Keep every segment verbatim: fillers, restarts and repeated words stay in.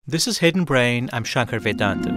This is Hidden Brain. I'm Shankar Vedantu.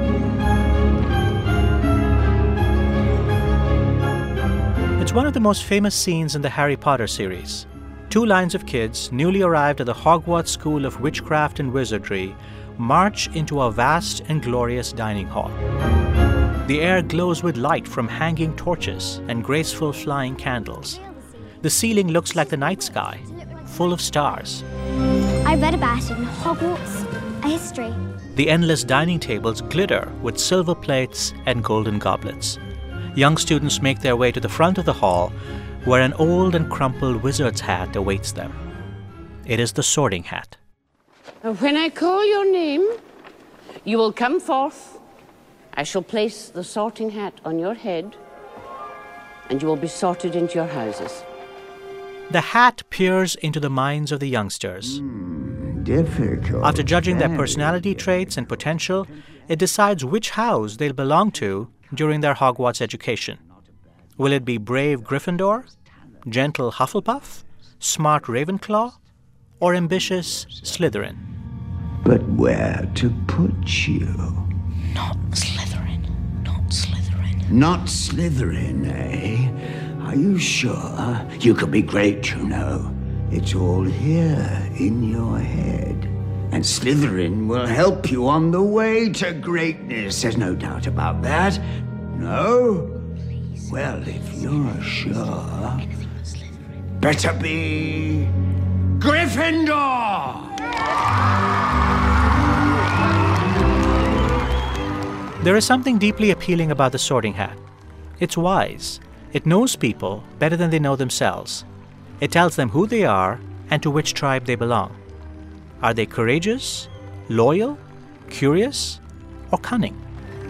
It's one of the most famous scenes in the Harry Potter series. Two lines of kids, newly arrived at the Hogwarts School of Witchcraft and Wizardry, march into a vast and glorious dining hall. The air glows with light from hanging torches and graceful flying candles. The ceiling looks like the night sky, full of stars. I read about it in Hogwarts, a history. The endless dining tables glitter with silver plates and golden goblets. Young students make their way to the front of the hall, where an old and crumpled wizard's hat awaits them. It is the Sorting Hat. When I call your name, you will come forth. I shall place the Sorting Hat on your head, and you will be sorted into your houses. The hat peers into the minds of the youngsters. Mm, difficult. After judging their personality traits and potential, it decides which house they'll belong to during their Hogwarts education. Will it be brave Gryffindor, gentle Hufflepuff, smart Ravenclaw, or ambitious Slytherin? But where to put you? Not Slytherin. Not Slytherin. Not Slytherin, eh? Are you sure? You could be great, you know. It's all here in your head. And Slytherin will help you on the way to greatness. There's no doubt about that. No? Well, if you're sure, better be Gryffindor! There is something deeply appealing about the Sorting Hat. It's wise. It knows people better than they know themselves. It tells them who they are and to which tribe they belong. Are they courageous, loyal, curious, or cunning?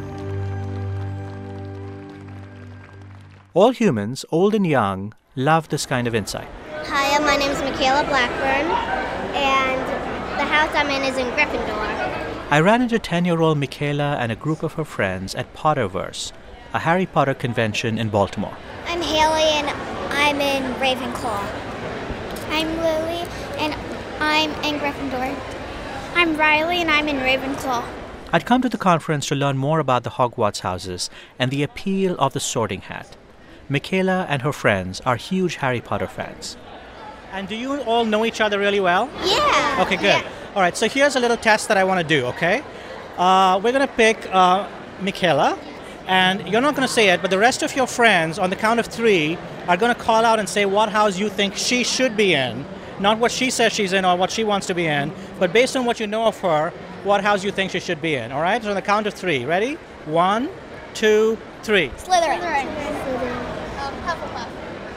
All humans, old and young, love this kind of insight. Hi, my name is Michaela Blackburn, and the house I'm in is in Gryffindor. I ran into ten-year-old Michaela and a group of her friends at Potterverse, a Harry Potter convention in Baltimore. I'm Haley, and I'm in Ravenclaw. I'm Lily, and I'm in Gryffindor. I'm Riley, and I'm in Ravenclaw. I'd come to the conference to learn more about the Hogwarts houses and the appeal of the Sorting Hat. Michaela and her friends are huge Harry Potter fans. And do you all know each other really well? Yeah. Okay, good. Yeah. All right, so here's a little test that I want to do, okay? Uh, we're going to pick uh, Michaela, and you're not going to say it, but the rest of your friends, on the count of three, are going to call out and say what house you think she should be in. Not what she says she's in or what she wants to be in, but based on what you know of her, what house you think she should be in, all right? So on the count of three. Ready? One, two, three. Slytherin. Slytherin. Um, Hufflepuff.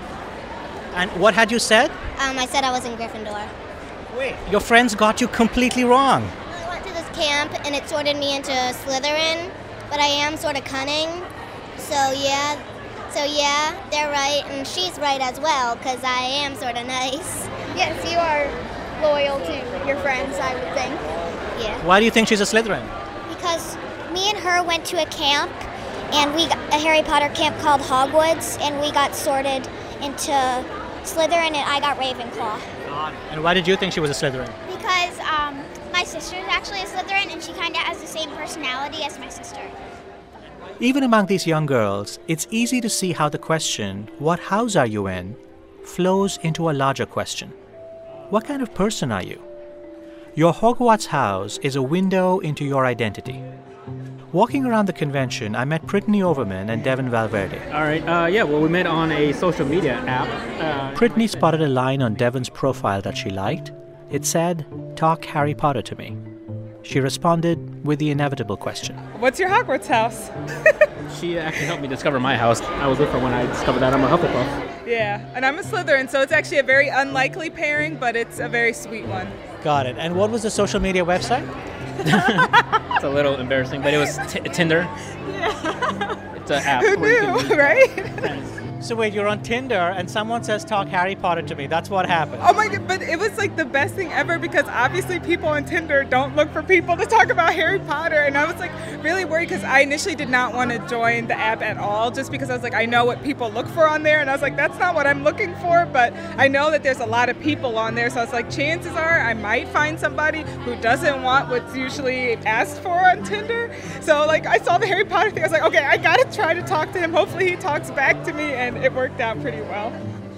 And what had you said? Um, I said I was in Gryffindor. Wait. Your friends got you completely wrong. I went to this camp, and it sorted me into Slytherin, but I am sort of cunning. So, yeah. So, yeah, they're right, and she's right as well, because I am sort of nice. Yes, you are loyal to your friends, I would think. Yeah. Why do you think she's a Slytherin? Because me and her went to a camp, and we got a Harry Potter camp called Hogwarts, and we got sorted into Slytherin, and I got Ravenclaw. And why did you think she was a Slytherin? Because um, my sister is actually a Slytherin, and she kind of has the same personality as my sister. Even among these young girls, it's easy to see how the question, what house are you in, flows into a larger question. What kind of person are you? Your Hogwarts house is a window into your identity. Walking around the convention, I met Brittany Overman and Devin Valverde. All right, uh, yeah, well, we met on a social media app. Uh, Brittany spotted a line on Devin's profile that she liked. It said, "Talk Harry Potter to me." She responded with the inevitable question. What's your Hogwarts house? She actually helped me discover my house. I was with her when I discovered that I'm a Hufflepuff. Yeah, and I'm a Slytherin, so it's actually a very unlikely pairing, but it's a very sweet one. Got it. And what was the social media website? It's a little embarrassing, but it was t- Tinder. Yeah. It's an app. Who knew, right? So wait, you're on Tinder and someone says, talk Harry Potter to me. That's what happened. Oh my God, but it was like the best thing ever because obviously people on Tinder don't look for people to talk about Harry Potter. And I was like really worried because I initially did not want to join the app at all just because I was like, I know what people look for on there. And I was like, that's not what I'm looking for. But I know that there's a lot of people on there. So I was like, chances are I might find somebody who doesn't want what's usually asked for on Tinder. So like I saw the Harry Potter thing. I was like, okay, I got to try to talk to him. Hopefully he talks back to me. And it worked out pretty well.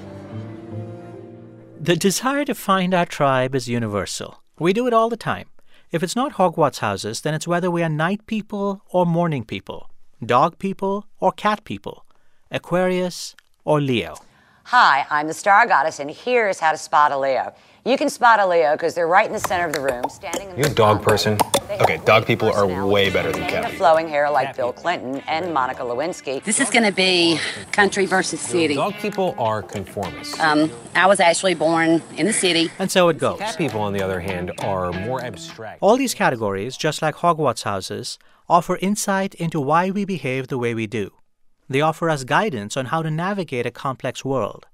The desire to find our tribe is universal. We do it all the time. If it's not Hogwarts houses, then it's whether we are night people or morning people, dog people or cat people, Aquarius or Leo. Hi, I'm the Star Goddess, and here's how to spot a Leo. You can spot a Leo because they're right in the center of the room, standing in the... You a dog person? Okay, dog people are way better than cat. cat. Flowing hair like Bill Clinton and Monica Lewinsky. This is going to be country versus city. Dog people are conformists. Um, I was actually born in the city. And so it goes. Cat people, on the other hand, are more abstract. All these categories, just like Hogwarts houses, offer insight into why we behave the way we do. They offer us guidance on how to navigate a complex world.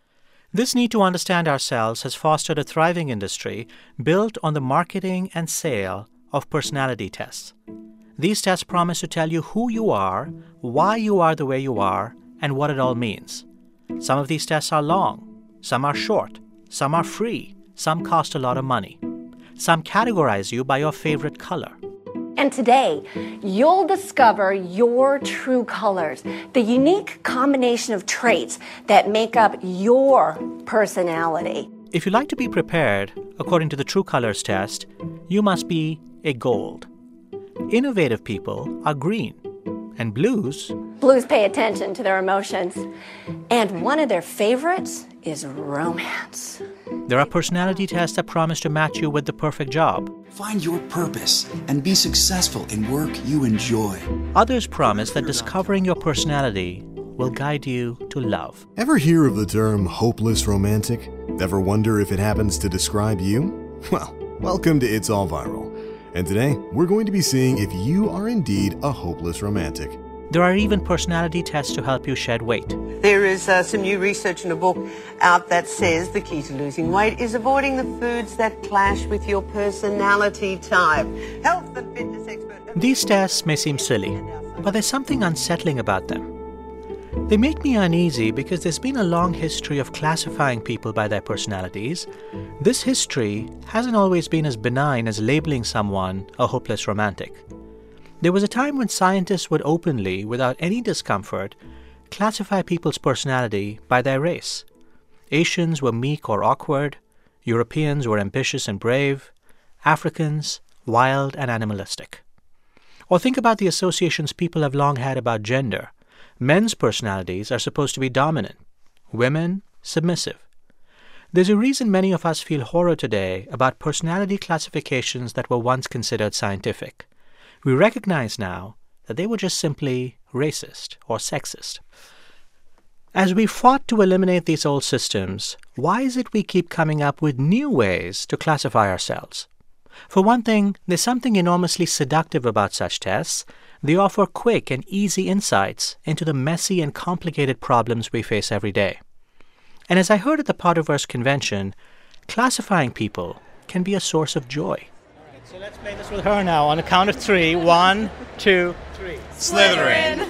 This need to understand ourselves has fostered a thriving industry built on the marketing and sale of personality tests. These tests promise to tell you who you are, why you are the way you are, and what it all means. Some of these tests are long, some are short, some are free, some cost a lot of money. Some categorize you by your favorite color. And today, you'll discover your true colors, the unique combination of traits that make up your personality. If you like to be prepared, according to the True Colors test, you must be a gold. Innovative people are green, and blues... Blues pay attention to their emotions, and one of their favorites is romance. There are personality tests that promise to match you with the perfect job. Find your purpose and be successful in work you enjoy. Others promise that discovering your personality will guide you to love. Ever hear of the term hopeless romantic? Ever wonder if it happens to describe you? Well, welcome to It's All Viral. And today, we're going to be seeing if you are indeed a hopeless romantic. There are even personality tests to help you shed weight. There is uh, some new research in a book out that says the key to losing weight is avoiding the foods that clash with your personality type. Health and fitness expert... These tests may seem silly, but there's something unsettling about them. They make me uneasy because there's been a long history of classifying people by their personalities. This history hasn't always been as benign as labeling someone a hopeless romantic. There was a time when scientists would openly, without any discomfort, classify people's personality by their race. Asians were meek or awkward, Europeans were ambitious and brave, Africans wild and animalistic. Or think about the associations people have long had about gender. Men's personalities are supposed to be dominant, women submissive. There's a reason many of us feel horror today about personality classifications that were once considered scientific. We recognize now that they were just simply racist or sexist. As we fought to eliminate these old systems, why is it we keep coming up with new ways to classify ourselves? For one thing, there's something enormously seductive about such tests. They offer quick and easy insights into the messy and complicated problems we face every day. And as I heard at the Potterverse convention, classifying people can be a source of joy. So let's play this with her now on the count of three. One, two, three. Slytherin.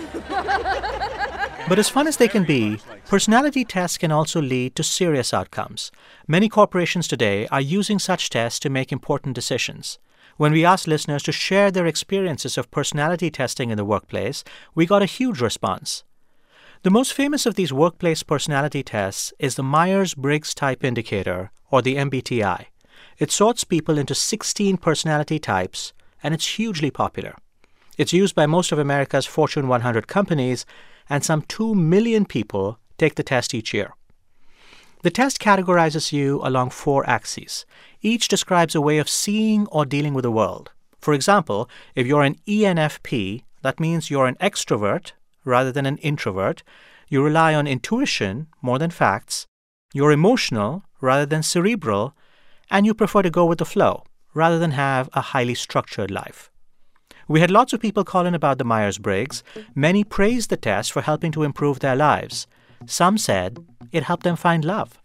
But as fun as they can be, personality tests can also lead to serious outcomes. Many corporations today are using such tests to make important decisions. When we asked listeners to share their experiences of personality testing in the workplace, we got a huge response. The most famous of these workplace personality tests is the Myers-Briggs Type Indicator, or the M B T I. It sorts people into sixteen personality types, and it's hugely popular. It's used by most of America's Fortune one hundred companies, and some two million people take the test each year. The test categorizes you along four axes. Each describes a way of seeing or dealing with the world. For example, if you're an E N F P, that means you're an extrovert rather than an introvert. You rely on intuition more than facts. You're emotional rather than cerebral. And you prefer to go with the flow rather than have a highly structured life. We had lots of people call in about the Myers-Briggs. Many praised the test for helping to improve their lives. Some said it helped them find love.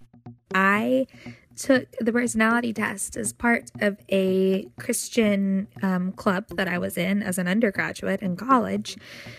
I took the personality test as part of a Christian um, club that I was in as an undergraduate in college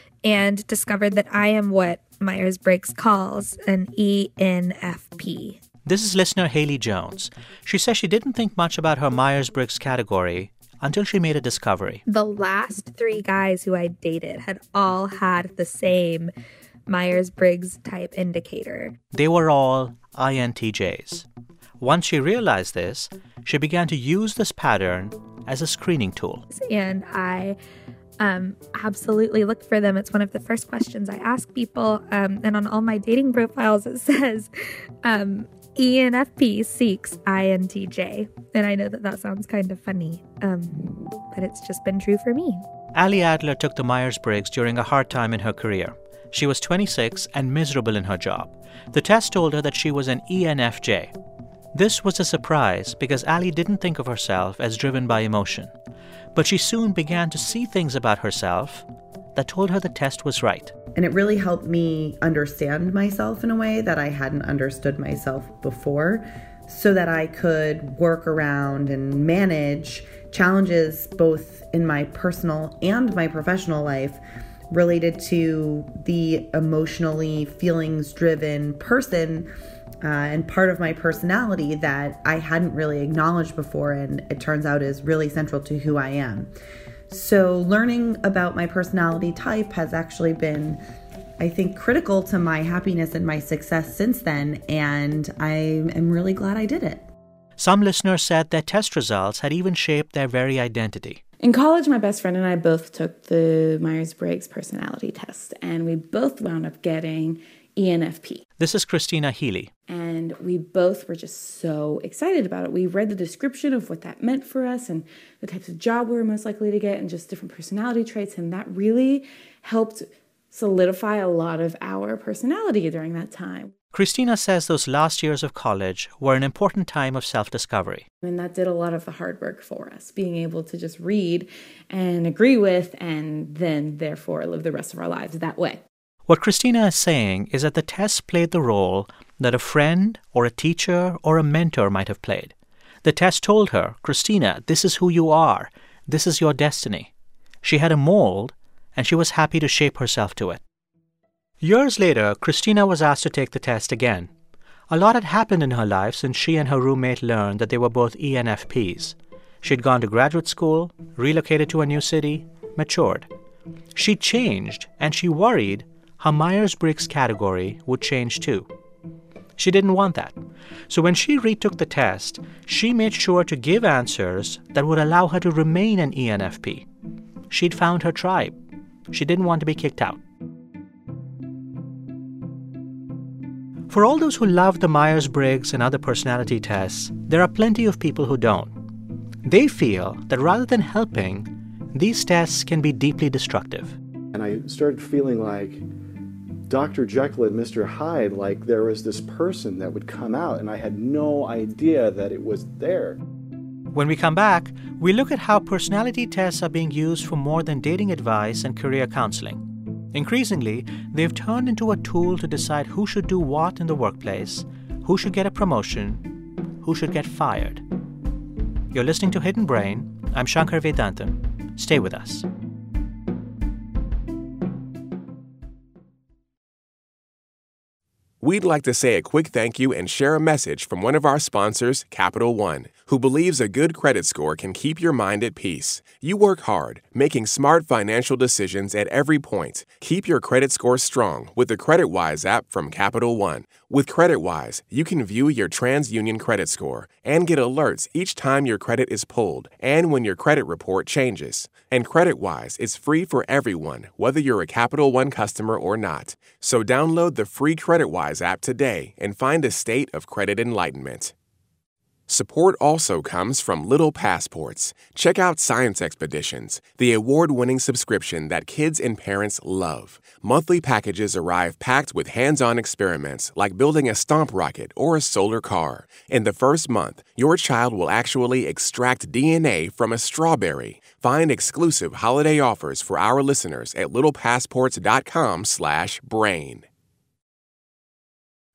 and discovered that I am what Myers-Briggs calls an E N F P. This is listener Haley Jones. She says she didn't think much about her Myers-Briggs category until she made a discovery. The last three guys who I dated had all had the same Myers-Briggs type indicator. They were all I N T Js. Once she realized this, she began to use this pattern as a screening tool. And I um, absolutely look for them. It's one of the first questions I ask people. Um, and on all my dating profiles, it says um, E N F P seeks I N T J. And I know that that sounds kind of funny, um, but it's just been true for me. Ali Adler took the Myers-Briggs during a hard time in her career. She was twenty-six and miserable in her job. The test told her that she was an E N F J. This was a surprise because Ali didn't think of herself as driven by emotion. But she soon began to see things about herself that told her the test was right. And it really helped me understand myself in a way that I hadn't understood myself before, so that I could work around and manage challenges both in my personal and my professional life related to the emotionally feelings-driven person uh, and part of my personality that I hadn't really acknowledged before, and it turns out is really central to who I am. So learning about my personality type has actually been, I think, critical to my happiness and my success since then, and I am really glad I did it. Some listeners said their test results had even shaped their very identity. In college, my best friend and I both took the Myers-Briggs personality test, and we both wound up getting E N F P. This is Christina Healy. And we both were just so excited about it. We read the description of what that meant for us and the types of job we were most likely to get and just different personality traits, and that really helped solidify a lot of our personality during that time. Christina says those last years of college were an important time of self-discovery. And that did a lot of the hard work for us, being able to just read and agree with and then, therefore, live the rest of our lives that way. What Christina is saying is that the test played the role that a friend or a teacher or a mentor might have played. The test told her, Christina, this is who you are. This is your destiny. She had a mold, and she was happy to shape herself to it. Years later, Christina was asked to take the test again. A lot had happened in her life since she and her roommate learned that they were both E N F Ps. She'd gone to graduate school, relocated to a new city, matured. She changed, and she worried her Myers-Briggs category would change too. She didn't want that. So when she retook the test, she made sure to give answers that would allow her to remain an E N F P. She'd found her tribe. She didn't want to be kicked out. For all those who love the Myers-Briggs and other personality tests, there are plenty of people who don't. They feel that rather than helping, these tests can be deeply destructive. And I started feeling like Doctor Jekyll and Mister Hyde, like there was this person that would come out, and I had no idea that it was there. When we come back, we look at how personality tests are being used for more than dating advice and career counseling. Increasingly, they've turned into a tool to decide who should do what in the workplace, who should get a promotion, who should get fired. You're listening to Hidden Brain. I'm Shankar Vedantam. Stay with us. We'd like to say a quick thank you and share a message from one of our sponsors, Capital One, who believes a good credit score can keep your mind at peace. You work hard, making smart financial decisions at every point. Keep your credit score strong with the CreditWise app from Capital One. With CreditWise, you can view your TransUnion credit score and get alerts each time your credit is pulled and when your credit report changes. And CreditWise is free for everyone, whether you're a Capital One customer or not. So download the free CreditWise app today and find a state of credit enlightenment. Support also comes from Little Passports. Check out Science Expeditions, the award-winning subscription that kids and parents love. Monthly packages arrive packed with hands-on experiments like building a stomp rocket or a solar car. In the first month, your child will actually extract D N A from a strawberry. Find exclusive holiday offers for our listeners at littlepassports.com slash brain.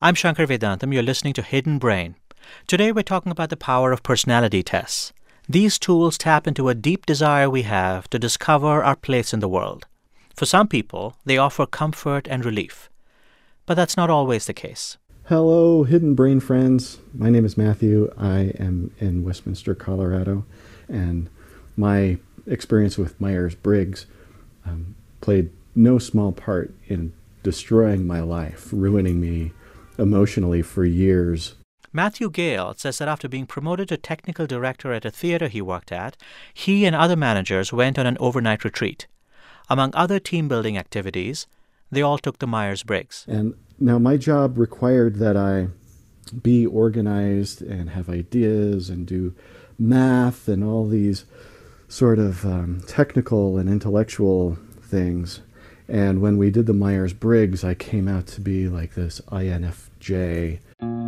I'm Shankar Vedantam. You're listening to Hidden Brain. Today we're talking about the power of personality tests. These tools tap into a deep desire we have to discover our place in the world. For some people, they offer comfort and relief. But that's not always the case. Hello, Hidden Brain friends. My name is Matthew. I am in Westminster, Colorado, and my experience with Myers-Briggs um, played no small part in destroying my life, ruining me emotionally for years. Matthew Gale says that after being promoted to technical director at a theater he worked at, he and other managers went on an overnight retreat. Among other team-building activities, they all took the Myers-Briggs. And now my job required that I be organized and have ideas and do math and all these sort of um, technical and intellectual things. And when we did the Myers-Briggs, I came out to be like this I N F J.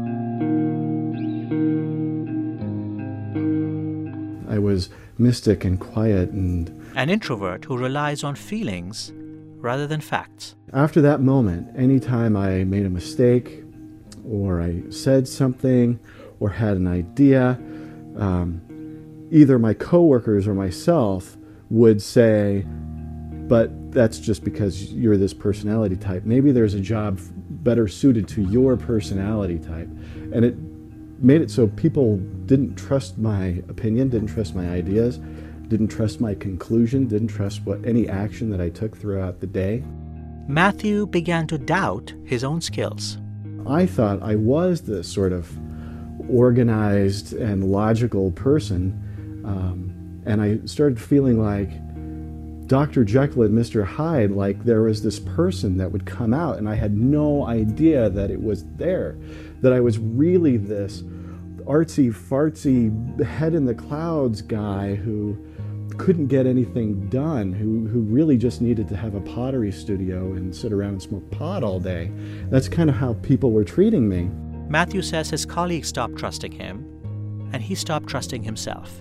I was mystic and quiet and... An introvert who relies on feelings rather than facts. After that moment, anytime I made a mistake or I said something or had an idea, um, either my coworkers or myself would say, but that's just because you're this personality type. Maybe there's a job better suited to your personality type. And it made it so people didn't trust my opinion, didn't trust my ideas, didn't trust my conclusion, didn't trust what any action that I took throughout the day. Matthew began to doubt his own skills. I thought I was this sort of organized and logical person, um, and I started feeling like Doctor Jekyll and Mister Hyde, like there was this person that would come out, and I had no idea that it was there, that I was really this artsy-fartsy, head-in-the-clouds guy who couldn't get anything done, who, who really just needed to have a pottery studio and sit around and smoke pot all day. That's kind of how people were treating me. Matthew says his colleagues stopped trusting him, and he stopped trusting himself.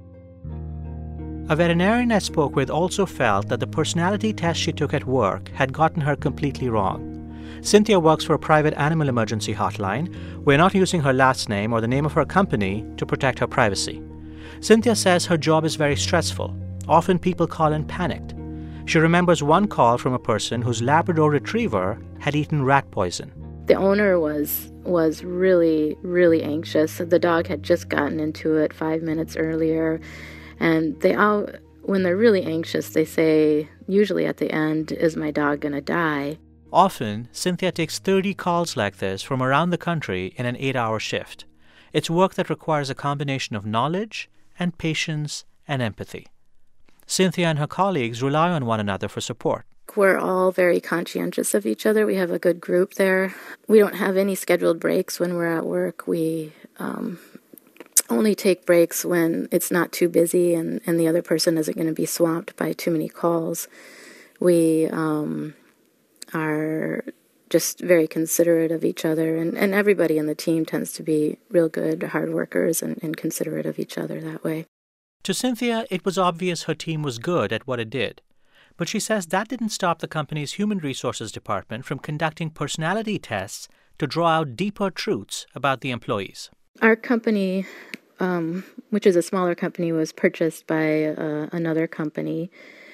A veterinarian I spoke with also felt that the personality test she took at work had gotten her completely wrong. Cynthia works for a private animal emergency hotline. We're not using her last name or the name of her company to protect her privacy. Cynthia says her job is very stressful. Often people call in panicked. She remembers one call from a person whose Labrador retriever had eaten rat poison. The owner was was really, really anxious. The dog had just gotten into it five minutes earlier. And they all, when they're really anxious, they say, usually at the end, is my dog going to die? Often, Cynthia takes thirty calls like this from around the country in an eight-hour shift. It's work that requires a combination of knowledge and patience and empathy. Cynthia and her colleagues rely on one another for support. We're all very conscientious of each other. We have a good group there. We don't have any scheduled breaks when we're at work. We um, only take breaks when it's not too busy and, and the other person isn't going to be swamped by too many calls. We um, are just very considerate of each other, and, and everybody in the team tends to be real good, hard workers and, and considerate of each other that way. To Cynthia, it was obvious her team was good at what it did. But she says that didn't stop the company's human resources department from conducting personality tests to draw out deeper truths about the employees. Our company, um, which is a smaller company, was purchased by uh, another company.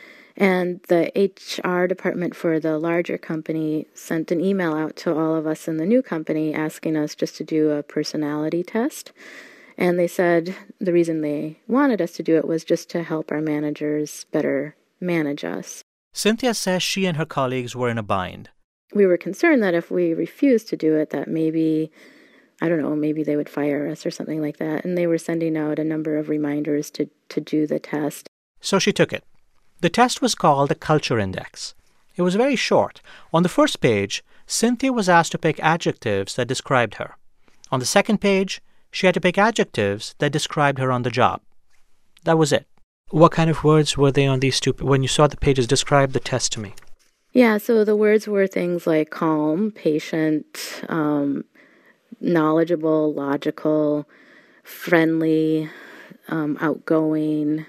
And the H R department for the larger company sent an email out to all of us in the new company asking us just to do a personality test. And they said the reason they wanted us to do it was just to help our managers better manage us. Cynthia says she and her colleagues were in a bind. We were concerned that if we refused to do it, that maybe, I don't know, maybe they would fire us or something like that. And they were sending out a number of reminders to, to do the test. So she took it. The test was called the Culture Index. It was very short. On the first page, Cynthia was asked to pick adjectives that described her. On the second page, she had to pick adjectives that described her on the job. That was it. What kind of words were they on these two? When you saw the pages, describe the test to me. Yeah, so the words were things like calm, patient, um, knowledgeable, logical, friendly, um, outgoing,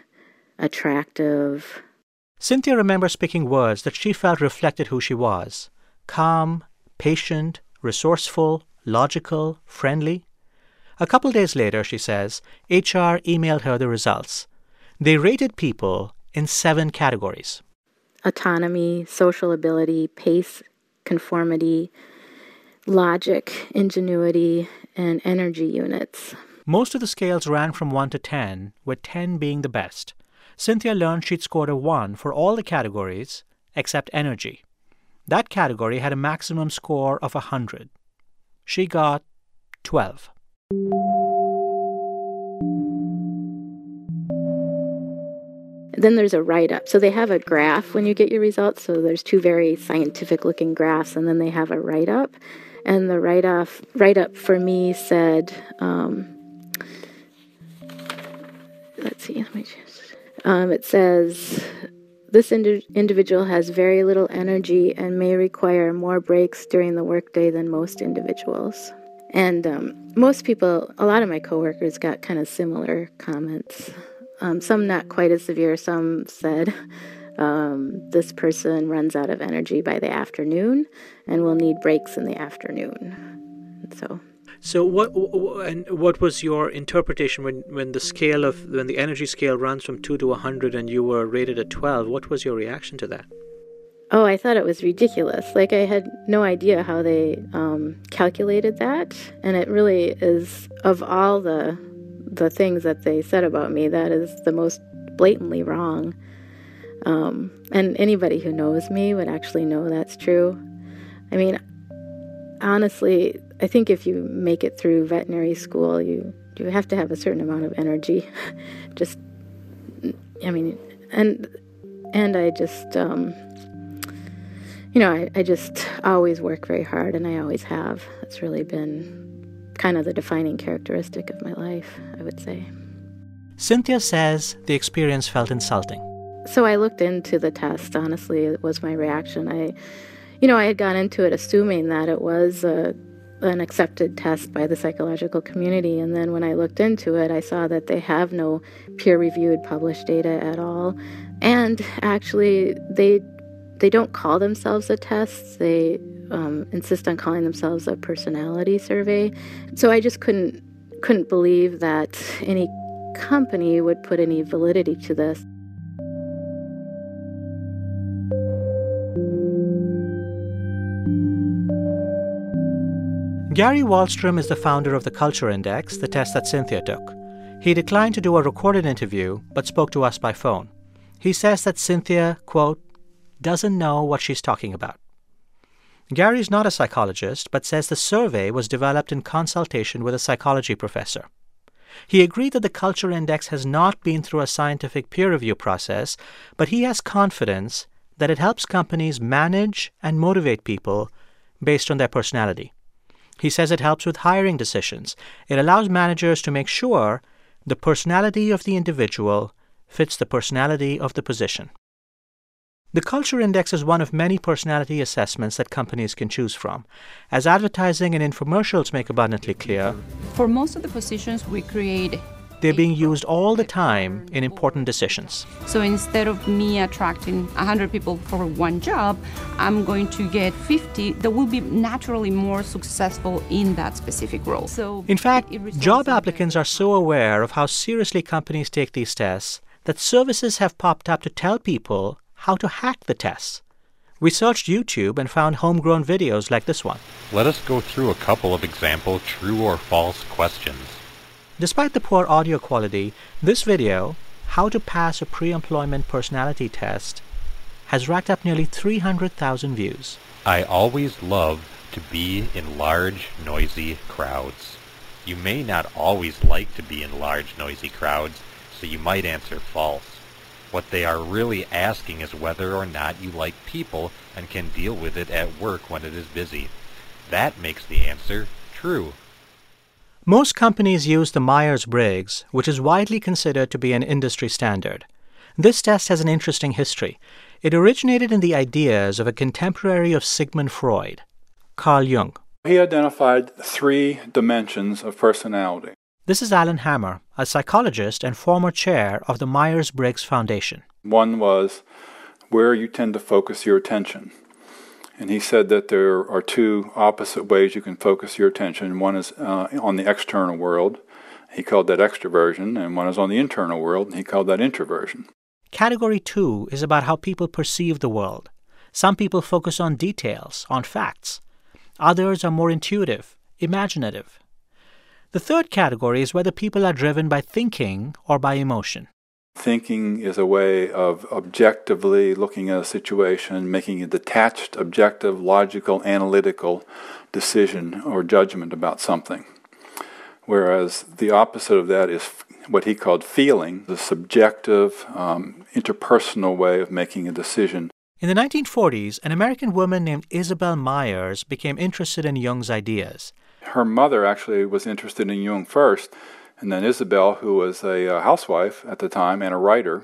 attractive. Cynthia remembers picking words that she felt reflected who she was: calm, patient, resourceful, logical, friendly? A couple days later, she says, H R emailed her the results. They rated people in seven categories: autonomy, social ability, pace, conformity, logic, ingenuity, and energy units. Most of the scales ran from one to ten, with ten being the best. Cynthia learned she'd scored a one for all the categories except energy. That category had a maximum score of one hundred. She got twelve. Then there's a write-up. So they have a graph when you get your results. So there's two very scientific-looking graphs, and then they have a write-up. And the write-up, write-up for me said, um, let's see, let me just, um, it says, this indi- individual has very little energy and may require more breaks during the workday than most individuals. And um, most people, a lot of my coworkers got kind of similar comments. Um, some not quite as severe. Some said, um, this person runs out of energy by the afternoon and will need breaks in the afternoon. So, so what and what was your interpretation when, when the scale of when the energy scale runs from two to one hundred and you were rated at twelve? What was your reaction to that? Oh, I thought it was ridiculous. Like, I had no idea how they um, calculated that, and it really is, of all the the things that they said about me, that is the most blatantly wrong. Um, and anybody who knows me would actually know that's true. I mean, honestly, I think if you make it through veterinary school, you, you have to have a certain amount of energy. Just, I mean, and and I just, um, you know, I, I just always work very hard, and I always have. It's really been kind of the defining characteristic of my life, I would say. Cynthia says the experience felt insulting. So I looked into the test, honestly, it was my reaction. I, you know, I had gone into it assuming that it was a, an accepted test by the psychological community, and then when I looked into it, I saw that they have no peer-reviewed published data at all, and actually they they don't call themselves a test. They Um, insist on calling themselves a personality survey. So I just couldn't couldn't believe that any company would put any validity to this. Gary Wallstrom is the founder of the Culture Index, the test that Cynthia took. He declined to do a recorded interview, but spoke to us by phone. He says that Cynthia, quote, doesn't know what she's talking about. Gary's not a psychologist, but says the survey was developed in consultation with a psychology professor. He agreed that the Culture Index has not been through a scientific peer review process, but he has confidence that it helps companies manage and motivate people based on their personality. He says it helps with hiring decisions. It allows managers to make sure the personality of the individual fits the personality of the position. The Culture Index is one of many personality assessments that companies can choose from. As advertising and infomercials make abundantly clear, for most of the positions we create, they're being used all the time in important decisions. So instead of me attracting one hundred people for one job, I'm going to get fifty that will be naturally more successful in that specific role. So in fact, job applicants are so aware of how seriously companies take these tests that services have popped up to tell people how to hack the tests. We searched YouTube and found homegrown videos like this one. Let us go through a couple of example true or false questions. Despite the poor audio quality, this video, How to Pass a Pre-Employment Personality Test, has racked up nearly three hundred thousand views. I always love to be in large, noisy crowds. You may not always like to be in large, noisy crowds, so you might answer false. What they are really asking is whether or not you like people and can deal with it at work when it is busy. That makes the answer true. Most companies use the Myers-Briggs, which is widely considered to be an industry standard. This test has an interesting history. It originated in the ideas of a contemporary of Sigmund Freud, Carl Jung. He identified three dimensions of personality. This is Alan Hammer, a psychologist and former chair of the Myers-Briggs Foundation. One was where you tend to focus your attention. And he said that there are two opposite ways you can focus your attention. One is uh, on the external world. He called that extroversion. And one is on the internal world, and he called that introversion. Category two is about how people perceive the world. Some people focus on details, on facts. Others are more intuitive, imaginative. The third category is whether people are driven by thinking or by emotion. Thinking is a way of objectively looking at a situation, making a detached, objective, logical, analytical decision or judgment about something. Whereas the opposite of that is what he called feeling, the subjective, um, interpersonal way of making a decision. In the nineteen forties, an American woman named Isabel Myers became interested in Jung's ideas. Her mother actually was interested in Jung first, and then Isabel, who was a uh, housewife at the time and a writer,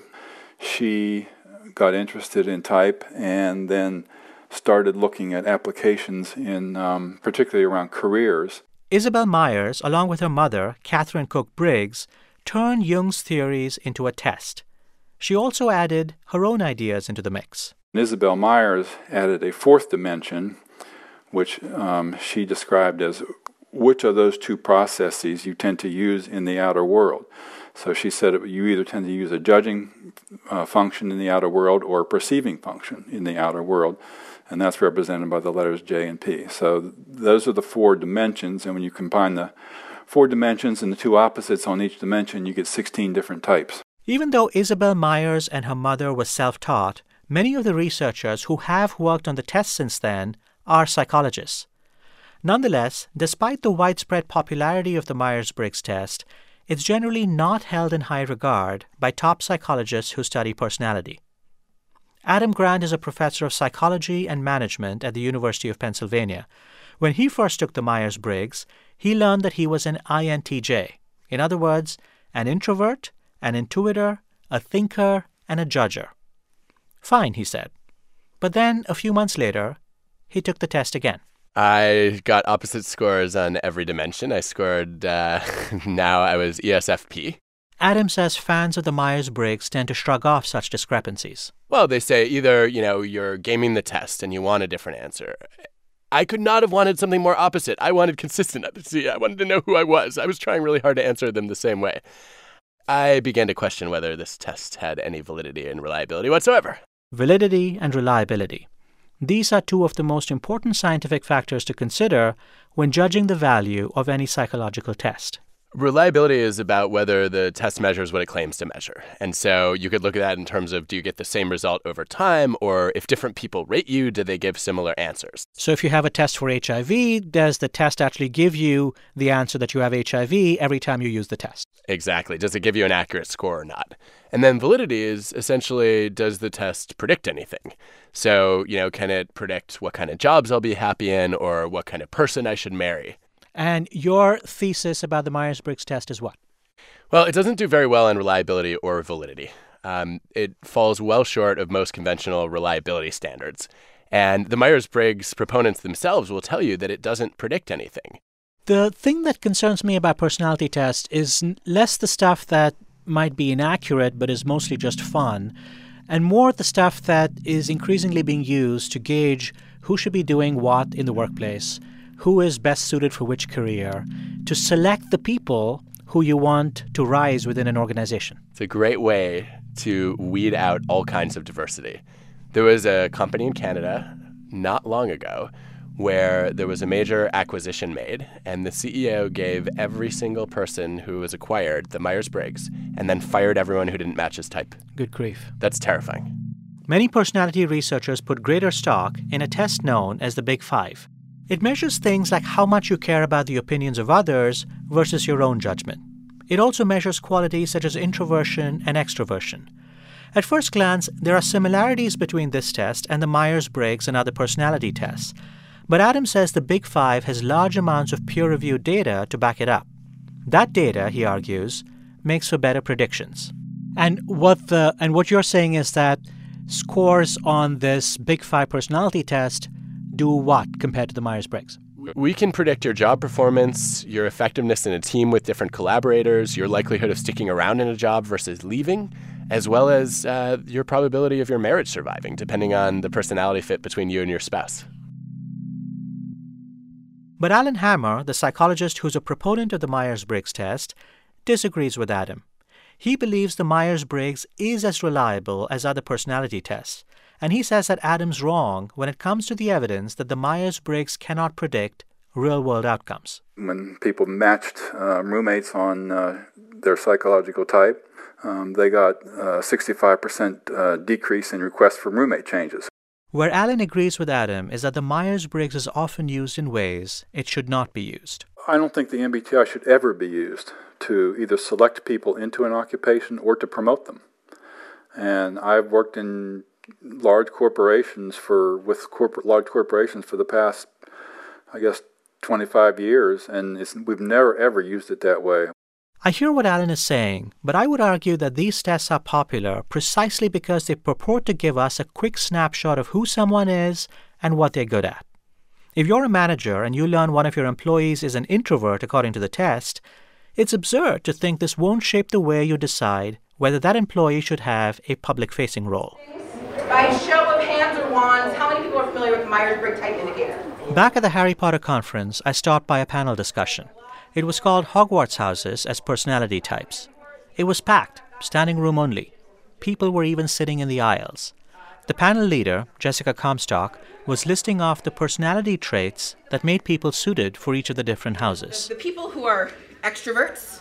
she got interested in type and then started looking at applications in um, particularly around careers. Isabel Myers, along with her mother, Catherine Cook Briggs, turned Jung's theories into a test. She also added her own ideas into the mix. Isabel Myers added a fourth dimension, which um, she described as which of those two processes you tend to use in the outer world. So she said you either tend to use a judging uh, function in the outer world or a perceiving function in the outer world, and that's represented by the letters J and P. So those are the four dimensions, and when you combine the four dimensions and the two opposites on each dimension, you get sixteen different types. Even though Isabel Myers and her mother were self-taught, many of the researchers who have worked on the test since then are psychologists. Nonetheless, despite the widespread popularity of the Myers-Briggs test, it's generally not held in high regard by top psychologists who study personality. Adam Grant is a professor of psychology and management at the University of Pennsylvania. When he first took the Myers-Briggs, he learned that he was an I N T J. In other words, an introvert, an intuitor, a thinker, and a judger. Fine, he said. But then, a few months later, he took the test again. I got opposite scores on every dimension. I scored, uh, now I was E S F P. Adam says fans of the Myers-Briggs tend to shrug off such discrepancies. Well, they say either, you know, you're gaming the test and you want a different answer. I could not have wanted something more opposite. I wanted consistency. I wanted to know who I was. I was trying really hard to answer them the same way. I began to question whether this test had any validity and reliability whatsoever. Validity and reliability. These are two of the most important scientific factors to consider when judging the value of any psychological test. Reliability is about whether the test measures what it claims to measure. And so you could look at that in terms of, do you get the same result over time? Or if different people rate you, do they give similar answers? So if you have a test for H I V, does the test actually give you the answer that you have H I V every time you use the test? Exactly. Does it give you an accurate score or not? And then validity is essentially, does the test predict anything? So, you know, can it predict what kind of jobs I'll be happy in or what kind of person I should marry? And your thesis about the Myers-Briggs test is what? Well, it doesn't do very well on reliability or validity. Um, it falls well short of most conventional reliability standards. And the Myers-Briggs proponents themselves will tell you that it doesn't predict anything. The thing that concerns me about personality tests is less the stuff that might be inaccurate but is mostly just fun, and more the stuff that is increasingly being used to gauge who should be doing what in the workplace, who is best suited for which career, to select the people who you want to rise within an organization. It's a great way to weed out all kinds of diversity. There was a company in Canada not long ago where there was a major acquisition made, and the C E O gave every single person who was acquired the Myers-Briggs and then fired everyone who didn't match his type. Good grief. That's terrifying. Many personality researchers put greater stock in a test known as the Big Five. It measures things like how much you care about the opinions of others versus your own judgment. It also measures qualities such as introversion and extroversion. At first glance, there are similarities between this test and the Myers-Briggs and other personality tests. But Adam says the Big Five has large amounts of peer-reviewed data to back it up. That data, he argues, makes for better predictions. And what the and what you're saying is that scores on this Big Five personality test do what compared to the Myers-Briggs? We can predict your job performance, your effectiveness in a team with different collaborators, your likelihood of sticking around in a job versus leaving, as well as uh, your probability of your marriage surviving, depending on the personality fit between you and your spouse. But Alan Hammer, the psychologist who's a proponent of the Myers-Briggs test, disagrees with Adam. He believes the Myers-Briggs is as reliable as other personality tests, and he says that Adam's wrong when it comes to the evidence that the Myers-Briggs cannot predict real-world outcomes. When people matched uh, roommates on uh, their psychological type, um, they got a sixty-five percent uh, decrease in requests for roommate changes. Where Alan agrees with Adam is that the Myers-Briggs is often used in ways it should not be used. I don't think the M B T I should ever be used to either select people into an occupation or to promote them. And I've worked in large corporations for with corporate large corporations for the past, I guess, twenty-five years, and it's, we've never ever used it that way. I hear what Alan is saying, but I would argue that these tests are popular precisely because they purport to give us a quick snapshot of who someone is and what they're good at. If you're a manager and you learn one of your employees is an introvert according to the test, it's absurd to think this won't shape the way you decide whether that employee should have a public-facing role. By show of hands or wands, how many people are familiar with the Myers-Briggs type indicator? Back at the Harry Potter conference, I stopped by a panel discussion. It was called Hogwarts Houses as Personality Types. It was packed, standing room only. People were even sitting in the aisles. The panel leader, Jessica Comstock, was listing off the personality traits that made people suited for each of the different houses. The people who are extroverts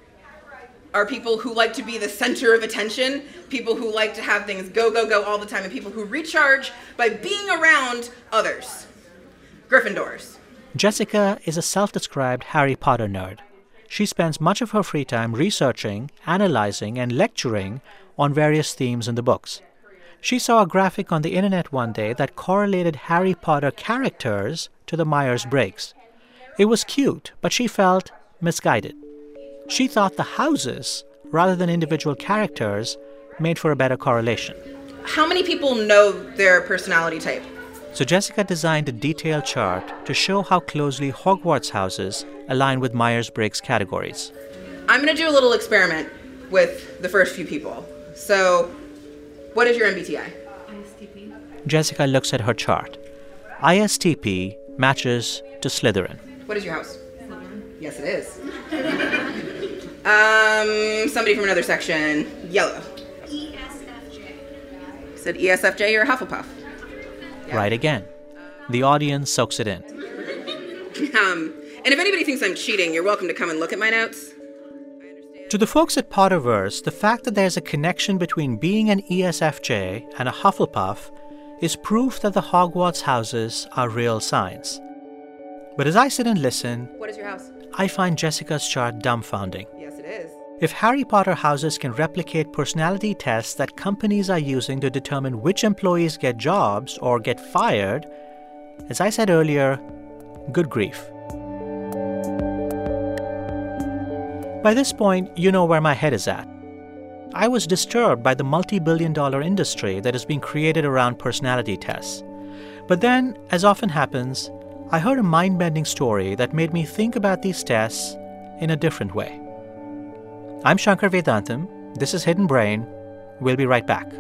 are people who like to be the center of attention, people who like to have things go, go, go all the time, and people who recharge by being around others. Gryffindors. Jessica is a self-described Harry Potter nerd. She spends much of her free time researching, analyzing, and lecturing on various themes in the books. She saw a graphic on the internet one day that correlated Harry Potter characters to the Myers-Briggs. It was cute, but she felt misguided. She thought the houses, rather than individual characters, made for a better correlation. How many people know their personality type? So Jessica designed a detailed chart to show how closely Hogwarts houses align with Myers-Briggs categories. I'm going to do a little experiment with the first few people. So, what is your M B T I? I S T P. Jessica looks at her chart. I S T P matches to Slytherin. What is your house? Slytherin. Yes, it is. um, somebody from another section. Yellow. E S F J. Said E S F J, you're a Hufflepuff. Yeah. Right again. The audience soaks it in. Um, and if anybody thinks I'm cheating, you're welcome to come and look at my notes. To the folks at Potterverse, the fact that there's a connection between being an E S F J and a Hufflepuff is proof that the Hogwarts houses are real signs. But as I sit and listen, what is your house? I find Jessica's chart dumbfounding. Yes, it is. If Harry Potter houses can replicate personality tests that companies are using to determine which employees get jobs or get fired, as I said earlier, good grief. By this point, you know where my head is at. I was disturbed by the multi-billion dollar industry that is being created around personality tests. But then, as often happens, I heard a mind-bending story that made me think about these tests in a different way. I'm Shankar Vedantam. This is Hidden Brain. We'll be right back.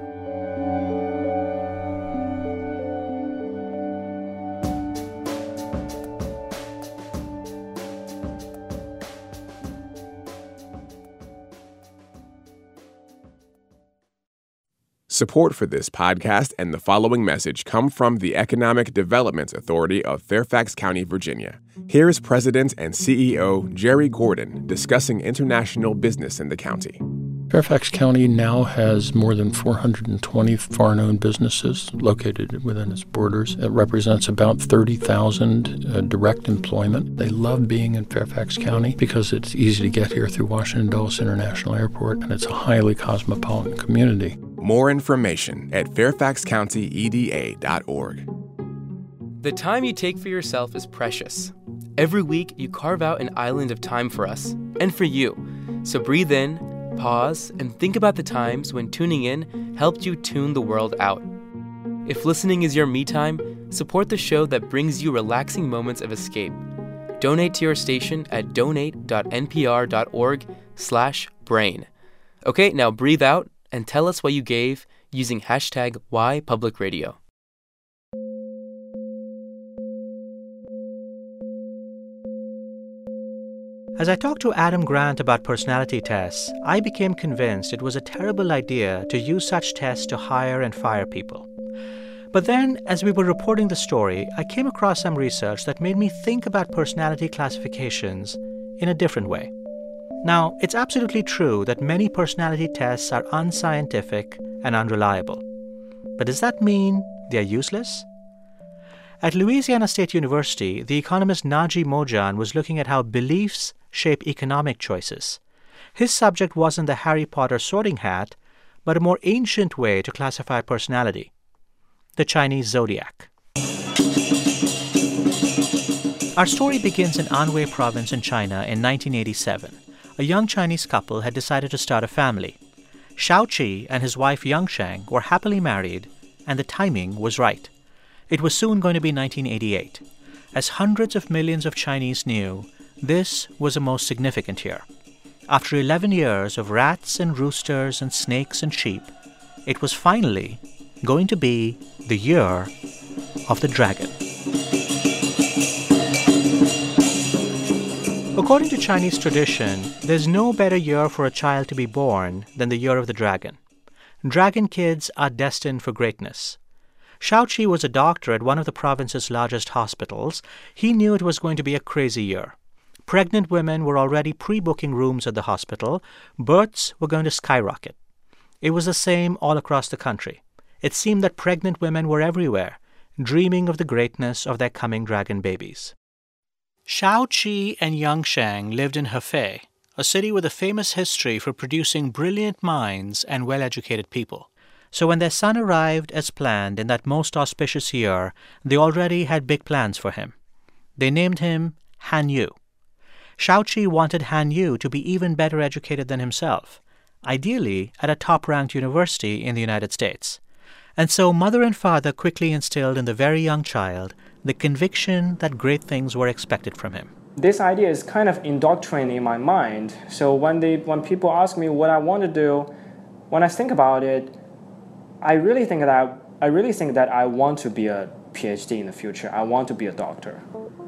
Support for this podcast and the following message come from the Economic Development Authority of Fairfax County, Virginia. Here is President and C E O Jerry Gordon discussing international business in the county. Fairfax County now has more than four hundred twenty foreign-owned businesses located within its borders. It represents about thirty thousand uh, direct employment. They love being in Fairfax County because it's easy to get here through Washington Dulles International Airport, and it's a highly cosmopolitan community. More information at fairfax county e d a dot org. The time you take for yourself is precious. Every week, you carve out an island of time for us and for you. So breathe in, pause, and think about the times when tuning in helped you tune the world out. If listening is your me time, support the show that brings you relaxing moments of escape. Donate to your station at donate dot n p r dot org slash brain. Okay, now breathe out and tell us what you gave using hashtag Why Public Radio. As I talked to Adam Grant about personality tests, I became convinced it was a terrible idea to use such tests to hire and fire people. But then, as we were reporting the story, I came across some research that made me think about personality classifications in a different way. Now, it's absolutely true that many personality tests are unscientific and unreliable. But does that mean they're useless? At Louisiana State University, the economist Naji Mojan was looking at how beliefs shape economic choices. His subject wasn't the Harry Potter sorting hat, but a more ancient way to classify personality: the Chinese zodiac. Our story begins in Anhui Province in China in nineteen eighty-seven. A young Chinese couple had decided to start a family. Shao Qi and his wife Yang Sheng were happily married, and the timing was right. It was soon going to be nineteen eighty-eight. As hundreds of millions of Chinese knew, this was the most significant year. After eleven years of rats and roosters and snakes and sheep, it was finally going to be the year of the dragon. According to Chinese tradition, there's no better year for a child to be born than the year of the dragon. Dragon kids are destined for greatness. Shao Qi was a doctor at one of the province's largest hospitals. He knew it was going to be a crazy year. Pregnant women were already pre-booking rooms at the hospital. Births were going to skyrocket. It was the same all across the country. It seemed that pregnant women were everywhere, dreaming of the greatness of their coming dragon babies. Shao Qi and Yang Sheng lived in Hefei, a city with a famous history for producing brilliant minds and well-educated people. So when their son arrived as planned in that most auspicious year, they already had big plans for him. They named him Han Yu. Shao Qi wanted Han Yu to be even better educated than himself, ideally at a top-ranked university in the United States. And so mother and father quickly instilled in the very young child the conviction that great things were expected from him. This idea is kind of indoctrinated in my mind. So when they, when people ask me what I want to do, when I think about it, I really think that I, I really think that I want to be a PhD in the future. I want to be a doctor.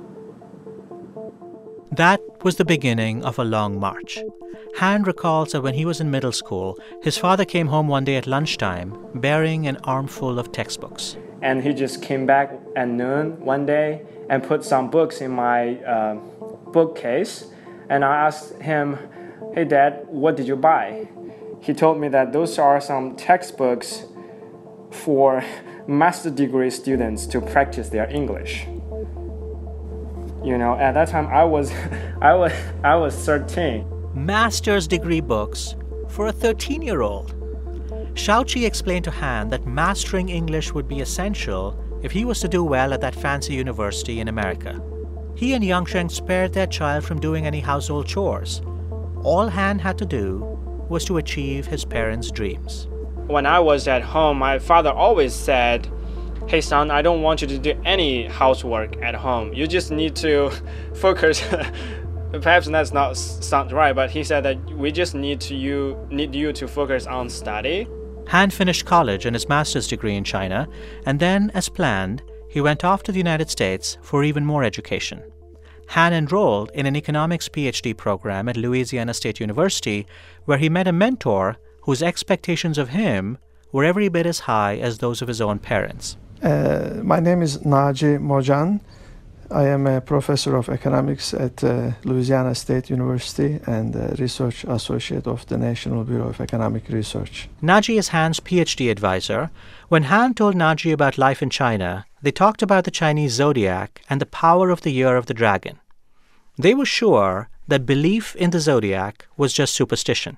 That was the beginning of a long march. Han recalls that when he was in middle school, his father came home one day at lunchtime bearing an armful of textbooks. And he just came back at noon one day and put some books in my uh, bookcase. And I asked him, "Hey, Dad, what did you buy?" He told me that those are some textbooks for master degree students to practice their English. You know, at that time I was, I was, I was thirteen. Master's degree books for a thirteen-year-old. Shao Qi explained to Han that mastering English would be essential if he was to do well at that fancy university in America. He and Yang Sheng spared their child from doing any household chores. All Han had to do was to achieve his parents' dreams. When I was at home, my father always said, "Hey, son, I don't want you to do any housework at home. You just need to focus." Perhaps that's not sound right, but he said that we just need to you need you to focus on study. Han finished college and his master's degree in China, and then, as planned, he went off to the United States for even more education. Han enrolled in an economics PhD program at Louisiana State University, where he met a mentor whose expectations of him were every bit as high as those of his own parents. Uh, my name is Naji Mojan. I am a professor of economics at uh, Louisiana State University and a research associate of the National Bureau of Economic Research. Naji is Han's PhD advisor. When Han told Naji about life in China, they talked about the Chinese zodiac and the power of the year of the dragon. They were sure that belief in the zodiac was just superstition.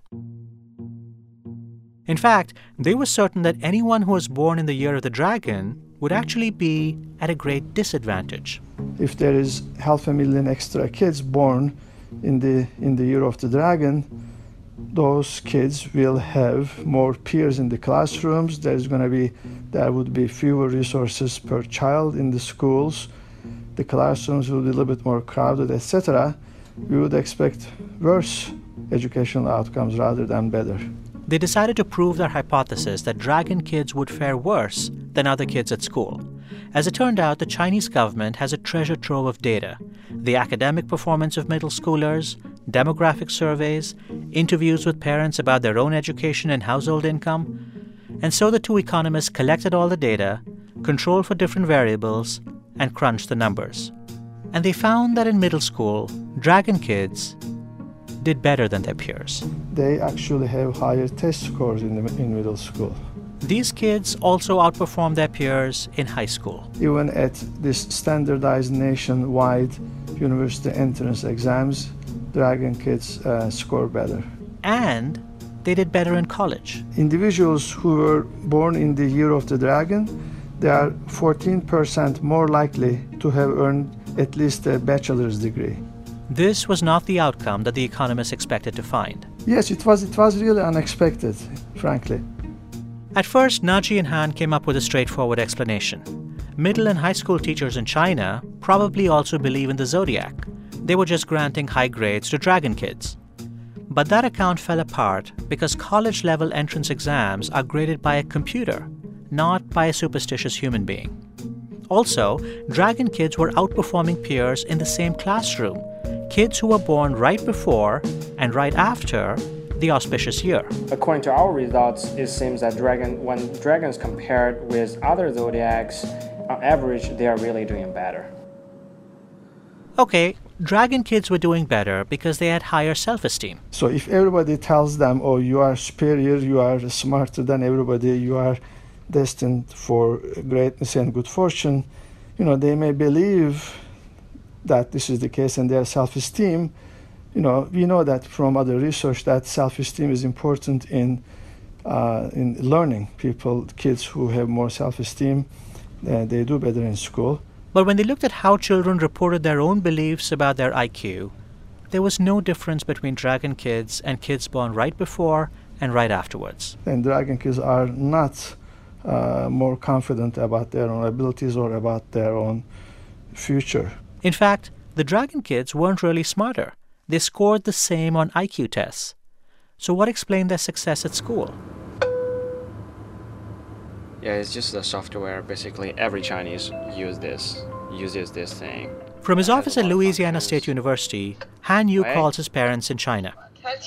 In fact, they were certain that anyone who was born in the year of the dragon would actually be at a great disadvantage. If there is half a million extra kids born in the in the year of the dragon, those kids will have more peers in the classrooms. There's going to be there would be fewer resources per child in the schools. The classrooms will be a little bit more crowded, et cetera. We would expect worse educational outcomes rather than better. They decided to prove their hypothesis that dragon kids would fare worse than other kids at school. As it turned out, the Chinese government has a treasure trove of data: the academic performance of middle schoolers, demographic surveys, interviews with parents about their own education and household income. And so the two economists collected all the data, controlled for different variables, and crunched the numbers. And they found that in middle school, Dragon kids did better than their peers. They actually have higher test scores in, the, in middle school. These kids also outperformed their peers in high school. Even at this standardized nationwide university entrance exams, Dragon kids uh, score better. And they did better in college. Individuals who were born in the year of the dragon, they are fourteen percent more likely to have earned at least a bachelor's degree. This was not the outcome that the economists expected to find. Yes, it was, it was really unexpected, frankly. At first, Naji and Han came up with a straightforward explanation. Middle and high school teachers in China probably also believe in the zodiac. They were just granting high grades to dragon kids. But that account fell apart because college-level entrance exams are graded by a computer, not by a superstitious human being. Also, dragon kids were outperforming peers in the same classroom, kids who were born right before and right after the auspicious year. According to our results, it seems that dragon, when dragons compared with other zodiacs, on average, they are really doing better. Okay, dragon kids were doing better because they had higher self-esteem. So if everybody tells them, oh, you are superior, you are smarter than everybody, you are destined for greatness and good fortune, you know, they may believe that this is the case, and their self-esteem, you know, we know that from other research that self-esteem is important in uh, in learning. People, kids who have more self-esteem, uh, they do better in school. But when they looked at how children reported their own beliefs about their I Q, there was no difference between dragon kids and kids born right before and right afterwards. And dragon kids are not uh, more confident about their own abilities or about their own future. In fact, the dragon kids weren't really smarter. They scored the same on I Q tests. So what explained their success at school? Yeah, it's just the software. Basically, every Chinese use this, uses this thing. From his office at Louisiana State University, Han Yu calls his parents in China.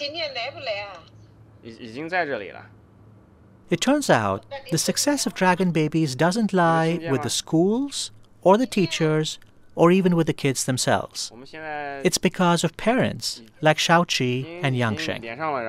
It turns out the success of dragon babies doesn't lie with the schools or the teachers or even with the kids themselves. It's because of parents like Xiaoqi and Yang Sheng.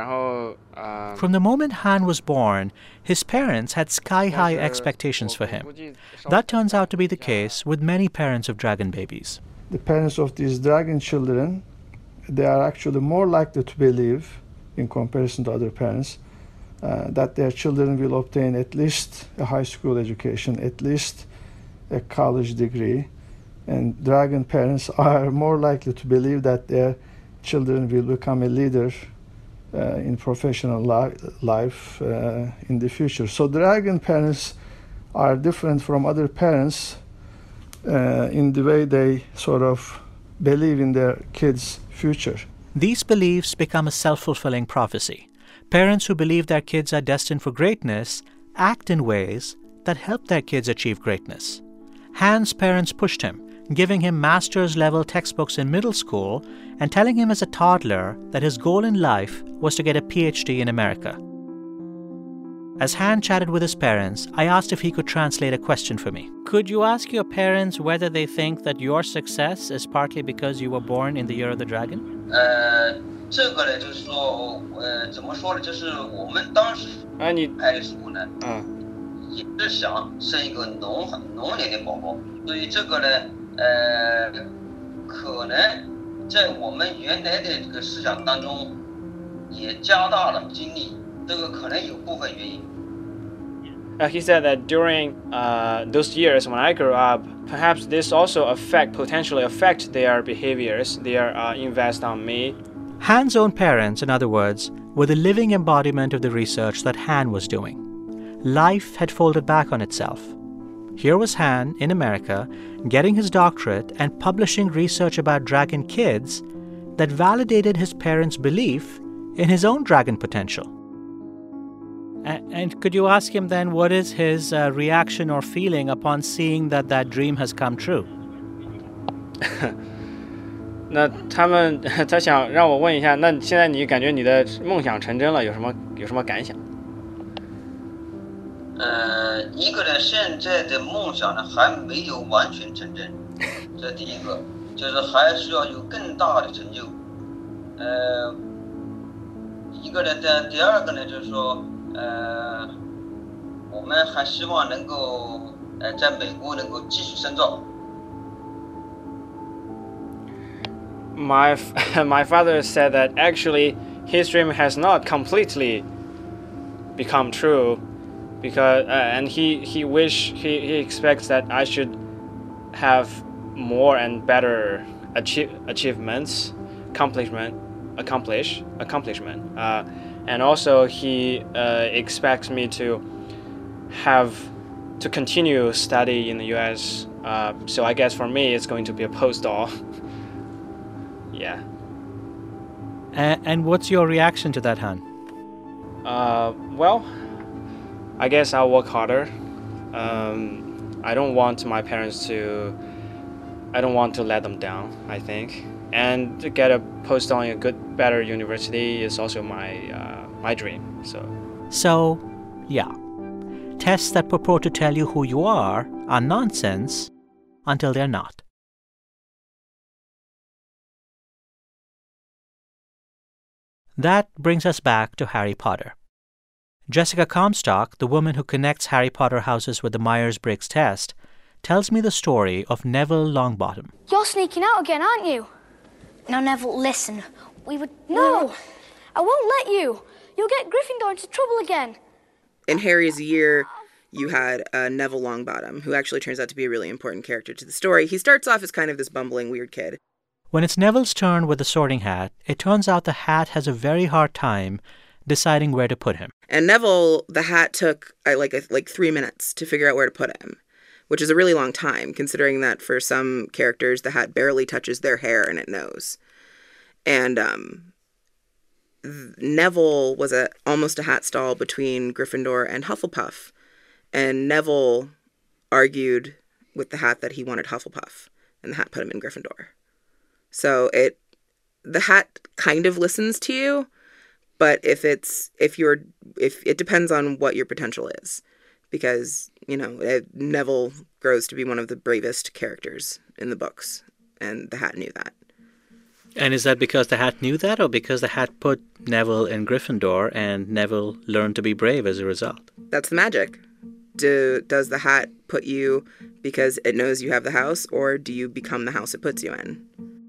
From the moment Han was born, his parents had sky-high expectations for him. That turns out to be the case with many parents of dragon babies. The parents of these dragon children, they are actually more likely to believe, in comparison to other parents, uh, that their children will obtain at least a high school education, at least a college degree. And dragon parents are more likely to believe that their children will become a leader uh, in professional li- life uh, in the future. So dragon parents are different from other parents uh, in the way they sort of believe in their kids' future. These beliefs become a self-fulfilling prophecy. Parents who believe their kids are destined for greatness act in ways that help their kids achieve greatness. Han's parents pushed him, giving him master's-level textbooks in middle school and telling him as a toddler that his goal in life was to get a P H D in America. As Han chatted with his parents, I asked if he could translate a question for me. Could you ask your parents whether they think that your success is partly because you were born in the year of the dragon? Uh, 这个呢，就是说，呃，怎么说呢？就是我们当时开始呢，嗯，也是想生一个农很农年的宝宝，所以这个呢。 呃，可能在我们原来的这个思想当中，也加大了精力，这个可能有部分原因。 Uh, he said that during uh, those years when I grew up, perhaps this also affect potentially affect their behaviors, their uh, invest on me. Han's own parents, in other words, were the living embodiment of the research that Han was doing. Life had folded back on itself. Here was Han, in America, getting his doctorate and publishing research about dragon kids that validated his parents' belief in his own dragon potential. And, and could you ask him then what is his uh, reaction or feeling upon seeing that that dream has come true? 那他们他想让我问一下，那现在你感觉你的梦想成真了，有什么有什么感想？ 呃，一个人现在的梦想呢还没有完全成真，这第一个，就是还需要有更大的成就。呃，一个人的第二个呢，就是说，呃，我们还希望能够呃在美国能够继续深造。 My my father said that actually his dream has not completely become true, because uh, and he he wish he, he expects that I should have more and better achieve, achievements, accomplishment, accomplish accomplishment, uh, and also he uh, expects me to have to continue study in the U S. Uh, so I guess for me it's going to be a postdoc. Yeah. And, and what's your reaction to that, Han? Uh, well, I guess I'll work harder. Um, I don't want my parents to. I don't want to let them down, I think. And to get a postdoc in a good, better university is also my uh, my dream. So. So, yeah. Tests that purport to tell you who you are are nonsense until they're not. That brings us back to Harry Potter. Jessica Comstock, the woman who connects Harry Potter houses with the Myers-Briggs test, tells me the story of Neville Longbottom. You're sneaking out again, aren't you? Now, Neville, listen. We would... No! I won't let you. You'll get Gryffindor into trouble again. In Harry's year, you had uh, Neville Longbottom, who actually turns out to be a really important character to the story. He starts off as kind of this bumbling, weird kid. When it's Neville's turn with the Sorting Hat, it turns out the hat has a very hard time deciding where to put him. And Neville, the hat took uh, like a, like three minutes to figure out where to put him, which is a really long time, considering that for some characters, the hat barely touches their hair and it knows. And um, Neville was a, almost a hat stall between Gryffindor and Hufflepuff. And Neville argued with the hat that he wanted Hufflepuff, and the hat put him in Gryffindor. So it, the hat kind of listens to you, but if it's, if you're, if it depends on what your potential is, because, you know, it, Neville grows to be one of the bravest characters in the books, and the hat knew that. And is that because the hat knew that, or because the hat put Neville in Gryffindor and Neville learned to be brave as a result? That's the magic. Do, does the hat put you because it knows you have the house, or do you become the house it puts you in?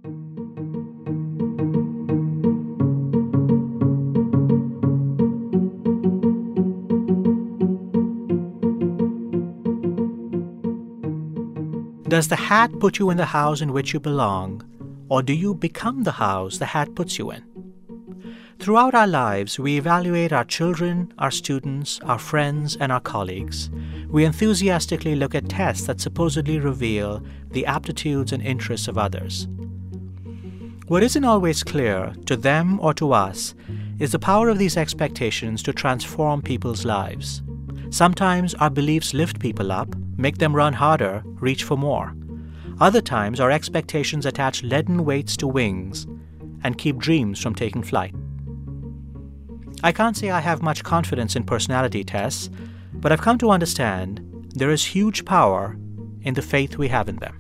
Does the hat put you in the house in which you belong, or do you become the house the hat puts you in? Throughout our lives, we evaluate our children, our students, our friends, and our colleagues. We enthusiastically look at tests that supposedly reveal the aptitudes and interests of others. What isn't always clear, to them or to us, is the power of these expectations to transform people's lives. Sometimes our beliefs lift people up, make them run harder, reach for more. Other times our expectations attach leaden weights to wings and keep dreams from taking flight. I can't say I have much confidence in personality tests, but I've come to understand there is huge power in the faith we have in them.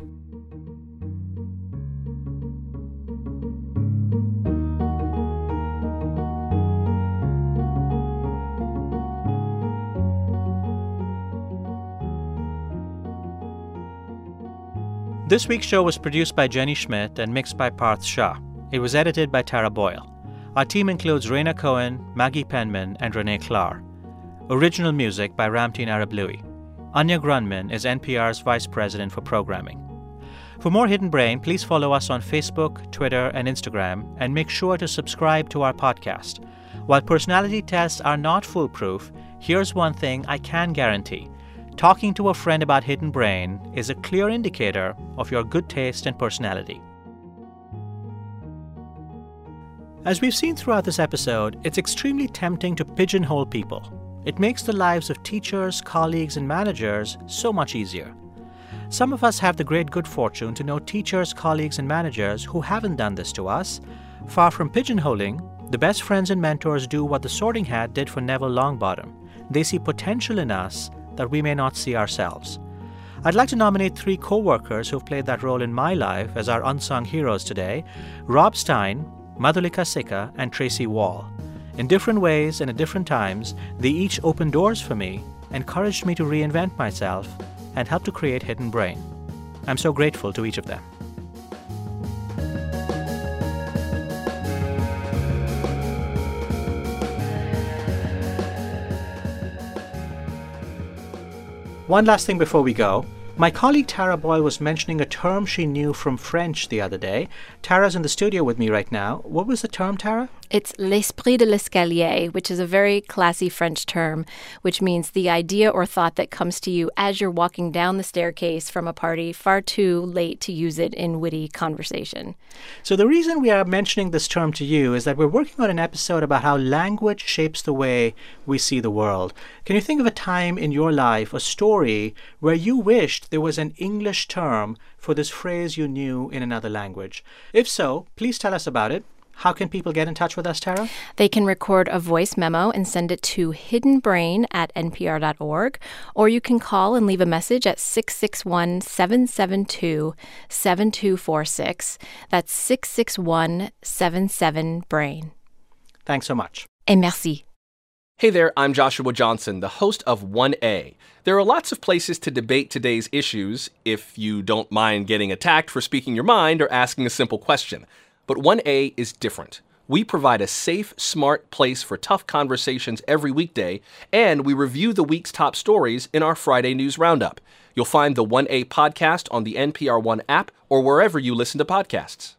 This week's show was produced by Jenny Schmidt and mixed by Parth Shah. It was edited by Tara Boyle. Our team includes Raina Cohen, Maggie Penman, and Renee Klar. Original music by Ramteen Arablouei. Anya Grunman is N P R's Vice President for Programming. For more Hidden Brain, please follow us on Facebook, Twitter, and Instagram, and make sure to subscribe to our podcast. While personality tests are not foolproof, here's one thing I can guarantee. Talking to a friend about Hidden Brain is a clear indicator of your good taste and personality. As we've seen throughout this episode, it's extremely tempting to pigeonhole people. It makes the lives of teachers, colleagues, and managers so much easier. Some of us have the great good fortune to know teachers, colleagues, and managers who haven't done this to us. Far from pigeonholing, the best friends and mentors do what the Sorting Hat did for Neville Longbottom. They see potential in us that we may not see ourselves. I'd like to nominate three co-workers who've played that role in my life as our unsung heroes today: Rob Stein, Madhulika Sikka, and Tracy Wall. In different ways and at different times, they each opened doors for me, encouraged me to reinvent myself, and helped to create Hidden Brain. I'm so grateful to each of them. One last thing before we go. My colleague Tara Boyle was mentioning a term she knew from French the other day. Tara's in the studio with me right now. What was the term, Tara? It's l'esprit de l'escalier, which is a very classy French term, which means the idea or thought that comes to you as you're walking down the staircase from a party, far too late to use it in witty conversation. So the reason we are mentioning this term to you is that we're working on an episode about how language shapes the way we see the world. Can you think of a time in your life, a story, where you wished there was an English term for this phrase you knew in another language? If so, please tell us about it. How can people get in touch with us, Tara? They can record a voice memo and send it to hidden brain at n p r dot org, or you can call and leave a message at six six one, seven seven two, seven two four six. That's six six one, seven seven, brain. Thanks so much. Et merci. Hey there, I'm Joshua Johnson, the host of one A. There are lots of places to debate today's issues if you don't mind getting attacked for speaking your mind or asking a simple question. But one A is different. We provide a safe, smart place for tough conversations every weekday, and we review the week's top stories in our Friday News Roundup. You'll find the one A podcast on the N P R One app or wherever you listen to podcasts.